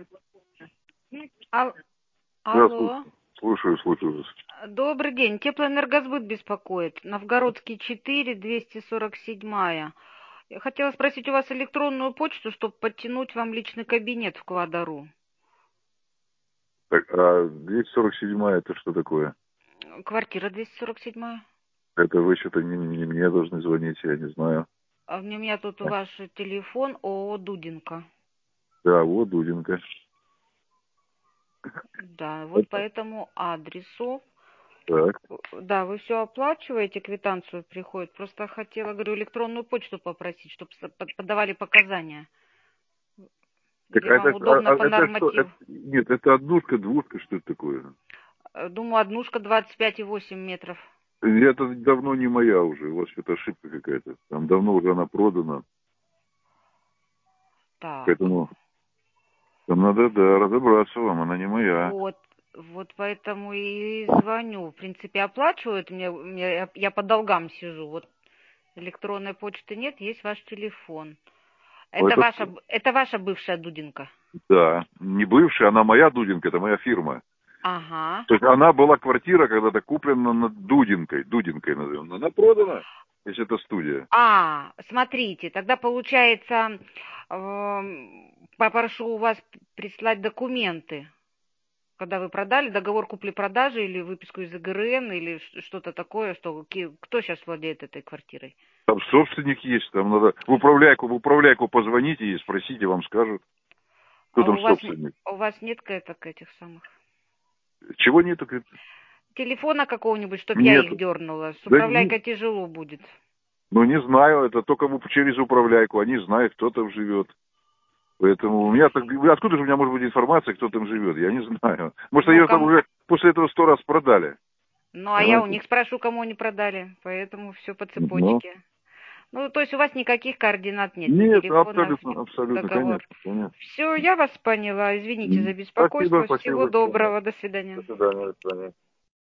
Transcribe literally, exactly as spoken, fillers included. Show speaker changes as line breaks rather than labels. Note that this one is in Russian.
Ал-
Да,
Алло.
слушаю, слушаю, слушаю вас.
Добрый день. Теплоэнергосбыт беспокоит. Новгородский четыре, двести сорок семь. Я хотела спросить у вас электронную почту, чтобы подтянуть вам личный кабинет в Квадару.
Так, а двести сорок семь это что такое?
Квартира двести сорок семь.
Это вы что-то не, не мне должны звонить, я не знаю.
А у меня тут ваш телефон ООО «Дудинка».
Да, вот Дудинка.
Да, вот по этому адресу.
Так.
Да, вы все оплачиваете, квитанцию приходит. Просто хотела, говорю, электронную почту попросить, чтобы подавали показания.
Так,
Где
а
вам
это, а,
удобно
а
по
это что?
нормативу.
Это, нет, это однушка, двушка, что это такое?
Думаю, однушка двадцать пять и восемь метров.
Это давно не моя уже, у вас что-то ошибка какая-то. Там давно уже она продана.
Так.
Поэтому там надо, да, разобраться вам, она не моя.
Вот, вот поэтому и звоню. В принципе, оплачивают мне, мне я, я по долгам сижу. Вот электронной почты нет, есть ваш телефон.
Ой,
Это
это,
ваша, это ваша бывшая Дудинка.
да, не бывшая, она моя Дудинка, это моя фирма.
Ага.
То есть она была квартира когда-то куплена над Дудинкой, Дудинкой назовем. Она продана, если это студия.
А, смотрите, тогда получается, эм, попрошу у вас прислать документы. Когда вы продали, договор купли-продажи или выписку из ИГРН, или ш- что-то такое, что ки- кто сейчас владеет этой квартирой?
Там собственник есть, там надо в управляйку, в управляйку позвоните и спросите, вам скажут, кто
А
там
у вас, н-
собственник.
у вас нет к- этих самых
Чего нету? Говорит?
телефона какого-нибудь, чтоб я их
Нету.
дернула? С
Да не,
управляйкой тяжело будет.
ну не знаю, это только в- через управляйку, они знают, кто там живет. Поэтому у меня так, откуда же у меня может быть информация, кто там живет, я не знаю. Может,
Ну,
ее там
кому...
уже после этого сто раз продали.
ну, а я у
Понимаете?
них спрошу, кому они продали, поэтому все по
Ну,
цепочке. Ну, то есть у вас никаких координат нет, ни
нет,
телефонов, ни
абсолютно, абсолютно,
договор.
конечно, конечно.
Все, я вас поняла. Извините за
Спасибо,
беспокойство.
спасибо
Всего
большое.
доброго. До
До
свидания.
свидания, до свидания.